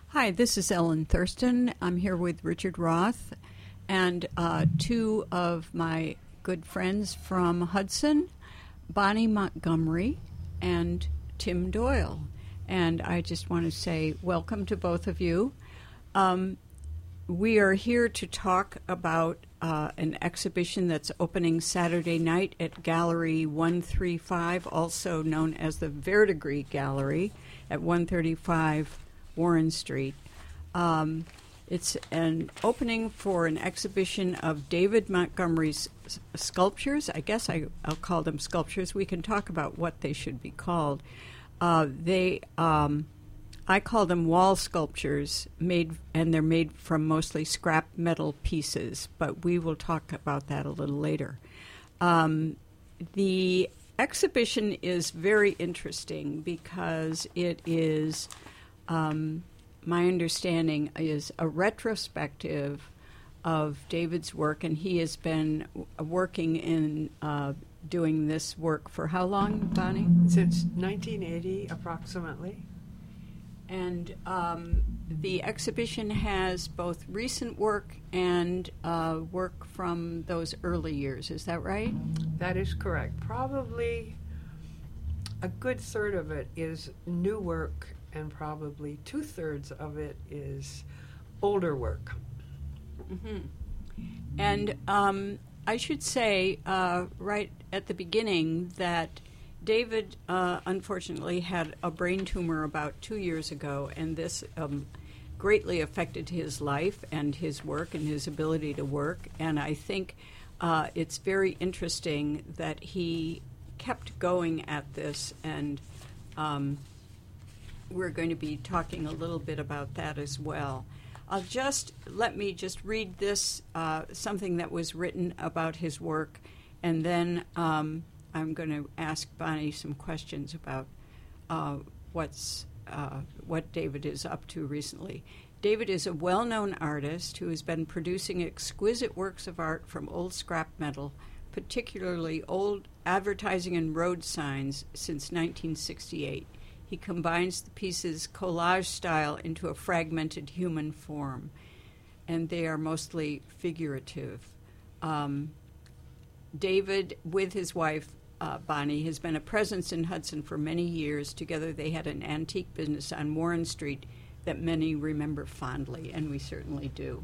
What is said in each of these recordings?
Hi, this is Ellen Thurston. I'm here with Richard Roth and two of my good friends from Hudson, Bonnie Montgomery and Tim Doyle. And I just want to say welcome to both of you. We are here to talk about an exhibition that's opening Saturday night at Gallery 135, also known as the Verdigris Gallery at 135 Warren Street. It's an opening for an exhibition of David Montgomery's sculptures. I guess I'll call them sculptures. We can talk about what they should be called. I call them wall sculptures, and they're made from mostly scrap metal pieces, but we will talk about that a little later. The exhibition is very interesting because it is, my understanding, is a retrospective of David's work, and he has been working in doing this work for how long, Bonnie? Since 1980, approximately. And the exhibition has both recent work and work from those early years. Is that right? That is correct. Probably a good third of it is new work, and probably 2/3 of it is older work. Mm-hmm. And I should say right at the beginning that David, unfortunately, had a brain tumor about 2 years ago, and this greatly affected his life and his work and his ability to work. And I think it's very interesting that he kept going at this, and we're going to be talking a little bit about that as well. Let me just read this, something that was written about his work, and then I'm going to ask Bonnie some questions about what David is up to recently. David is a well-known artist who has been producing exquisite works of art from old scrap metal, particularly old advertising and road signs, since 1968. He combines the pieces' collage style into a fragmented human form, and they are mostly figurative. David, with his wife, Bonnie, has been a presence in Hudson for many years. Together they had an antique business on Warren Street that many remember fondly, and we certainly do.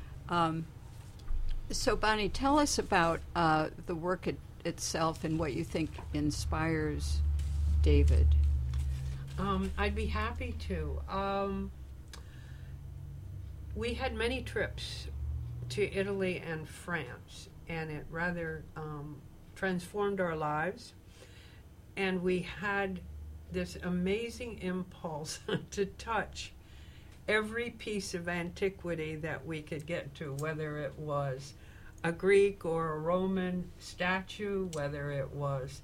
So, Bonnie, tell us about the work itself and what you think inspires David. I'd be happy to. We had many trips to Italy and France, and it rather transformed our lives, and we had this amazing impulse to touch every piece of antiquity that we could get to, whether it was a Greek or a Roman statue, whether it was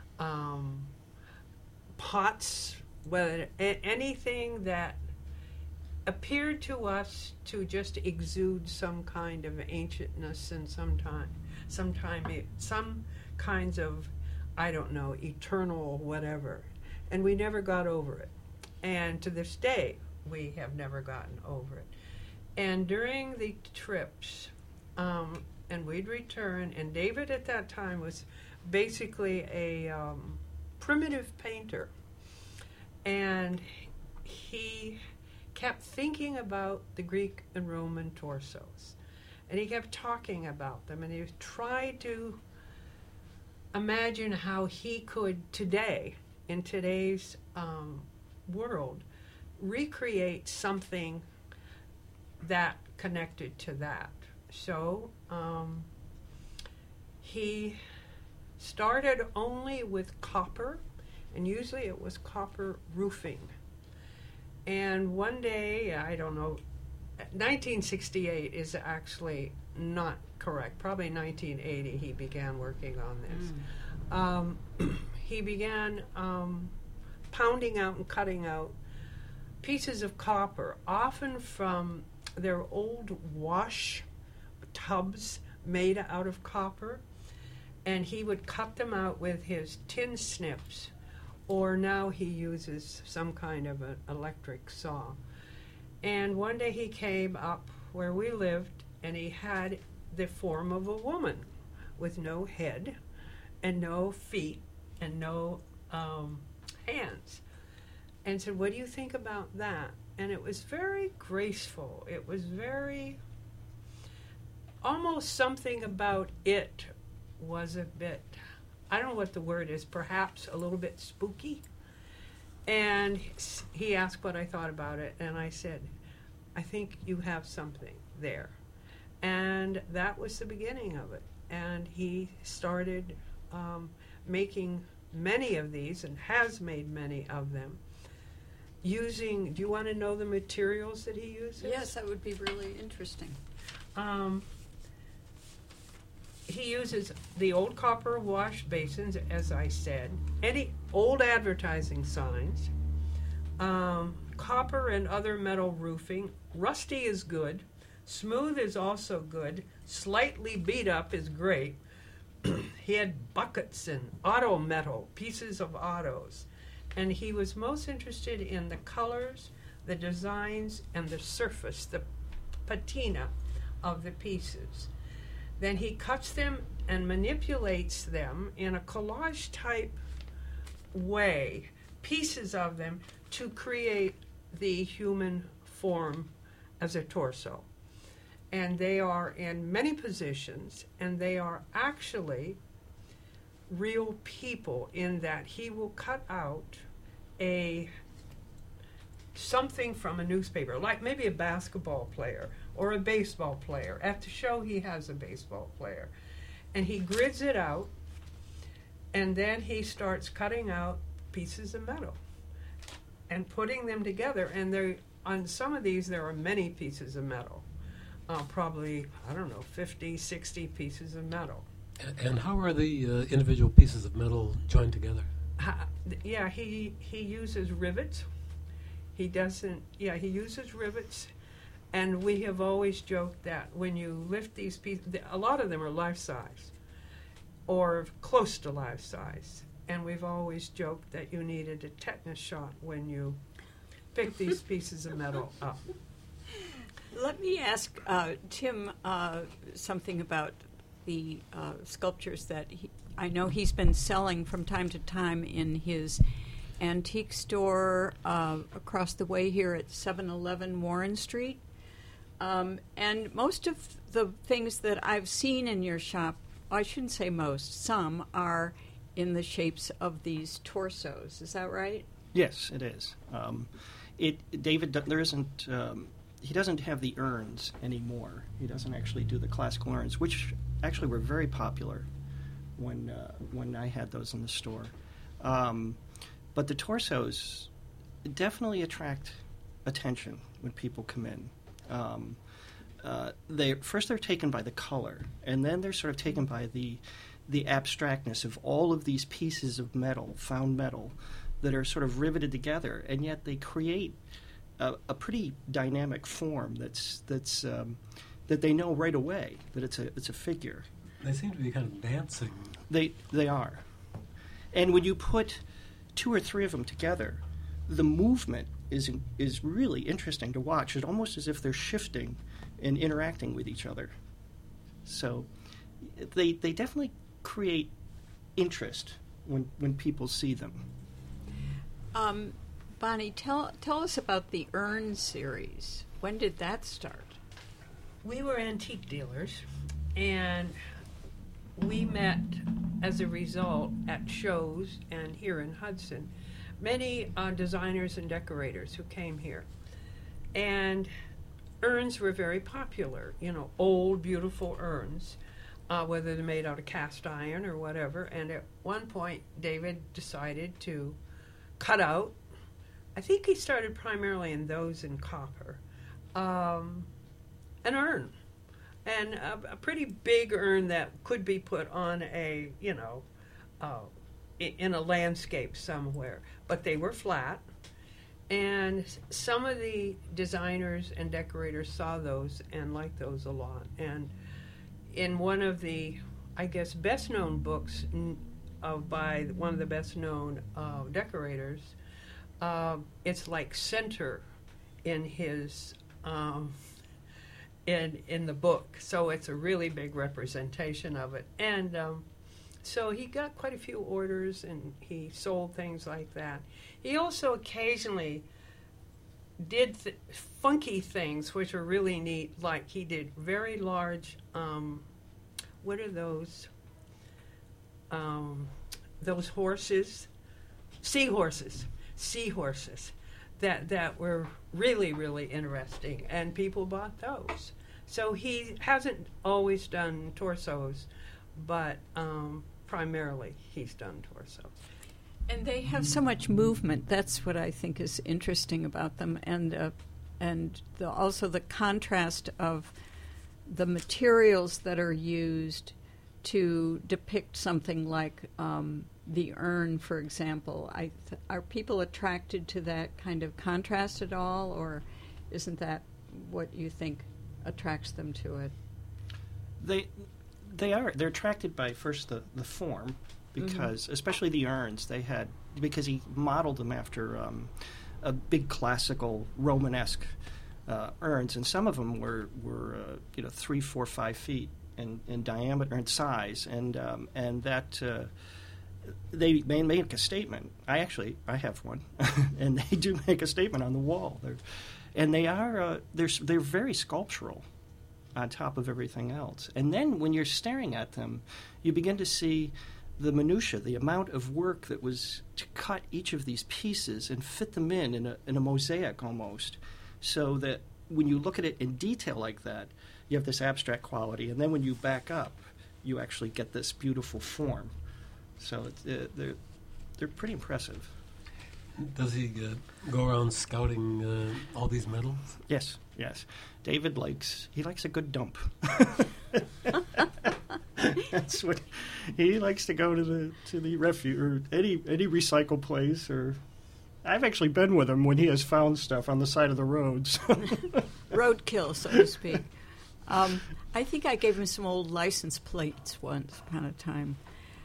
pots, whether anything that appeared to us to just exude some kind of ancientness and some kinds of, I don't know, eternal whatever. And we never got over it. And to this day, we have never gotten over it. And during the trips, and we'd return, and David at that time was basically a primitive painter. And he kept thinking about the Greek and Roman torsos. And he kept talking about them, and he tried to imagine how he could today, in today's world, recreate something that connected to that. So he started only with copper, and usually it was copper roofing. And one day, I don't know, 1968 is actually not correct. Probably 1980 he began working on this. He began pounding out and cutting out pieces of copper, often from their old wash tubs made out of copper, and he would cut them out with his tin snips, or now he uses some kind of an electric saw. And one day he came up where we lived, and he had the form of a woman with no head and no feet and no hands, and said, "What do you think about that?" And it was very graceful. It was very, almost something about it was a bit, I don't know what the word is, perhaps a little bit spooky. And he asked what I thought about it, and I said, "I think you have something there." And that was the beginning of it. And he started making many of these, and has made many of them, using, do you want to know the materials that he uses? Yes, that would be really interesting. He uses the old copper wash basins, as I said, any old advertising signs, copper and other metal roofing. Rusty is good. Smooth is also good. Slightly beat up is great. He had buckets and auto metal, pieces of autos. And he was most interested in the colors, the designs, and the surface, the patina of the pieces. Then he cuts them and manipulates them in a collage type way, pieces of them, to create the human form as a torso. And they are in many positions, and they are actually real people, in that he will cut out something from a newspaper, like maybe a basketball player or a baseball player. At the show, he has a baseball player. And he grids it out, and then he starts cutting out pieces of metal and putting them together. And on some of these, there are many pieces of metal. Probably, 50, 60 pieces of metal. And how are the individual pieces of metal joined together? He uses rivets. He uses rivets. And we have always joked that when you lift these pieces, a lot of them are life-size or close to life-size. And we've always joked that you needed a tetanus shot when you pick these pieces of metal up. Let me ask Tim something about the sculptures that I know he's been selling from time to time in his antique store across the way here at 711 Warren Street. And most of the things that I've seen in your shop, I shouldn't say most, some are in the shapes of these torsos. Is that right? Yes, it is. David, there isn't. He doesn't have the urns anymore. He doesn't actually do the classical urns, which actually were very popular when I had those in the store. But the torsos definitely attract attention when people come in. They're taken by the color, and then they're sort of taken by the abstractness of all of these pieces of metal, found metal, that are sort of riveted together, and yet they create a pretty dynamic form that they know right away that it's a figure. They seem to be kind of dancing. They are, and when you put two or three of them together, the movement is really interesting to watch. It's almost as if they're shifting and interacting with each other. So they definitely create interest when people see them. Bonnie, tell us about the Urn series. When did that start? We were antique dealers, and we met as a result at shows and here in Hudson. Many designers and decorators who came here. And urns were very popular, old, beautiful urns, whether they're made out of cast iron or whatever. And at one point, David decided to cut out, I think he started primarily in those in copper, an urn. And a pretty big urn that could be put on in a landscape somewhere. But they were flat. And some of the designers and decorators saw those and liked those a lot. And in one of the, I guess, best-known books by one of the best-known decorators, it's like center in his in the book. So it's a really big representation of it. And so he got quite a few orders, and he sold things like that. He also occasionally did funky things, which are really neat. Like he did very large, what are those? Those horses, seahorses that were really, really interesting, and people bought those. So he hasn't always done torsos, but primarily he's done torsos. And they have so much movement. That's what I think is interesting about them, and also the contrast of the materials that are used to depict something like the urn, for example. Are people attracted to that kind of contrast at all, or isn't that what you think attracts them to it? They're attracted by first the form, because especially the urns because he modeled them after a big classical Romanesque urns, and some of them were 3, 4, 5 feet in diameter and size, and that they make a statement. I have one, and they do make a statement on the wall. They're very sculptural on top of everything else. And then when you're staring at them, you begin to see the minutia, the amount of work that was to cut each of these pieces and fit them in a mosaic almost, so that when you look at it in detail like that, you have this abstract quality, and then when you back up, you actually get this beautiful form. So they're pretty impressive. Does he go around scouting all these medals? Yes. David likes a good dump. That's what he likes, to go to the refuge or any recycle place. Or I've actually been with him when he has found stuff on the side of the roads. Roadkill, so to speak. I think I gave him some old license plates once upon a time.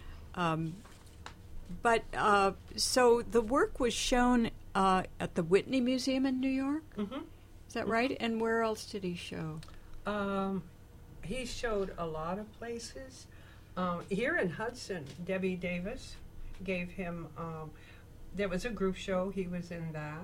So the work was shown at the Whitney Museum in New York? Mm-hmm. Is that right? And where else did he show? He showed a lot of places. Here in Hudson, Debbie Davis gave him, there was a group show, he was in that.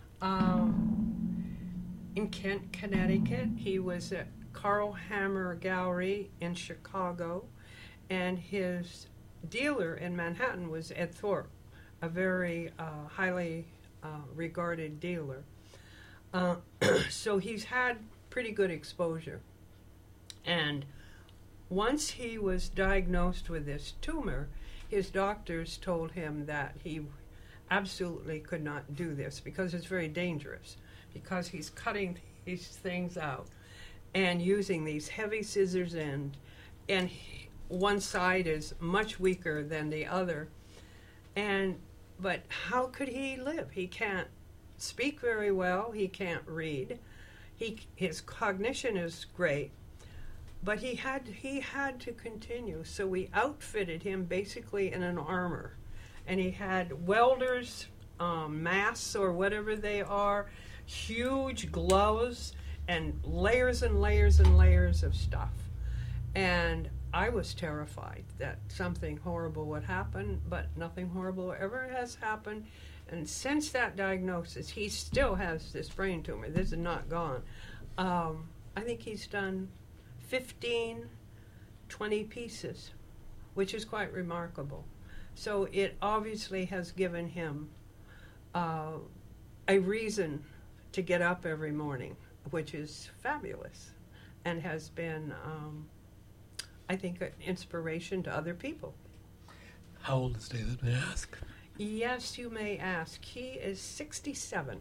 In Kent, Connecticut, he was at Carl Hammer Gallery in Chicago, and his dealer in Manhattan was Ed Thorpe, a very highly regarded dealer. So he's had pretty good exposure. And once he was diagnosed with this tumor, his doctors told him that he absolutely could not do this because it's very dangerous, because he's cutting these things out and using these heavy scissors, and one side is much weaker than the other. But how could he live? He can't speak very well. He can't read. His cognition is great, but he had to continue. So we outfitted him basically in an armor, and he had welders' masks or whatever they are, huge gloves, and layers and layers and layers of stuff. And I was terrified that something horrible would happen, but nothing horrible ever has happened. And since that diagnosis, he still has this brain tumor. This is not gone. I think he's done 15, 20 pieces, which is quite remarkable. So it obviously has given him a reason to get up every morning, which is fabulous, and has been, I think, an inspiration to other people. How old is David, may I ask? Yes, you may ask. He is 67.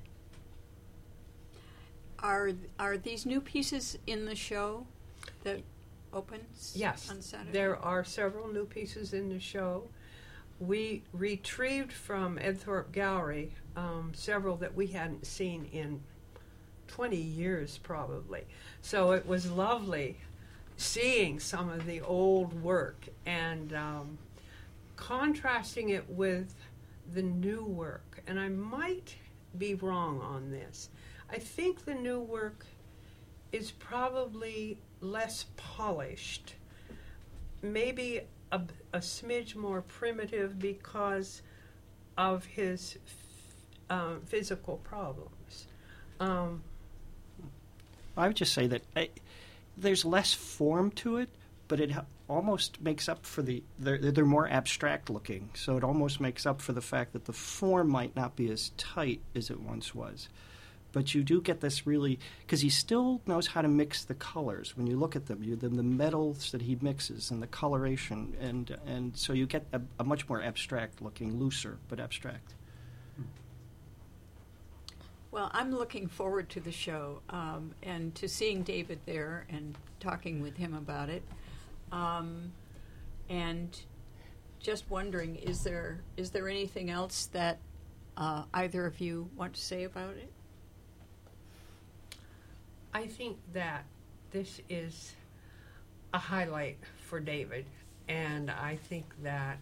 Are these new pieces in the show that opens Yes, on Saturday? there are several new pieces in the show. We retrieved from Ed Thorpe Gallery several that we hadn't seen in 20 years probably. So it was lovely seeing some of the old work and contrasting it with the new work. And I might be wrong on this. I think the new work is probably less polished, maybe a smidge more primitive because of his physical problems. I would just say that there's less form to it, but it almost makes up for they're more abstract looking, so it almost makes up for the fact that the form might not be as tight as it once was. But you do get this really, because he still knows how to mix the colors. When you look at them, the metals that he mixes and the coloration, and so you get a much more abstract looking, looser, but abstract. Well, I'm looking forward to the show and to seeing David there and talking with him about it. And just wondering, is there anything else that either of you want to say about it? I think that this is a highlight for David, and I think that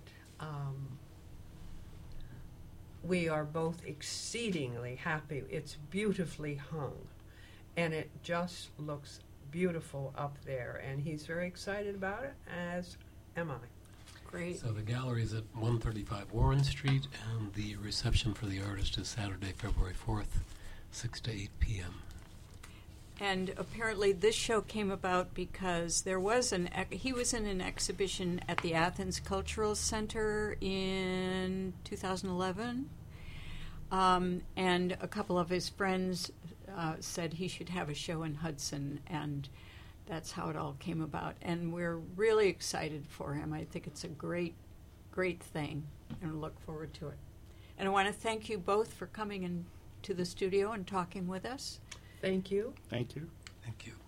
we are both exceedingly happy. It's beautifully hung, and it just looks beautiful up there, and he's very excited about it, as am I. Great. So the gallery is at 135 Warren Street, and the reception for the artist is Saturday, February 4th, 6 to 8 p.m. And apparently this show came about because there was he was in an exhibition at the Athens Cultural Center in 2011, and a couple of his friends said he should have a show in Hudson, and that's how it all came about. And we're really excited for him. I think it's a great, great thing, and look forward to it. And I want to thank you both for coming into the studio and talking with us. Thank you. Thank you. Thank you.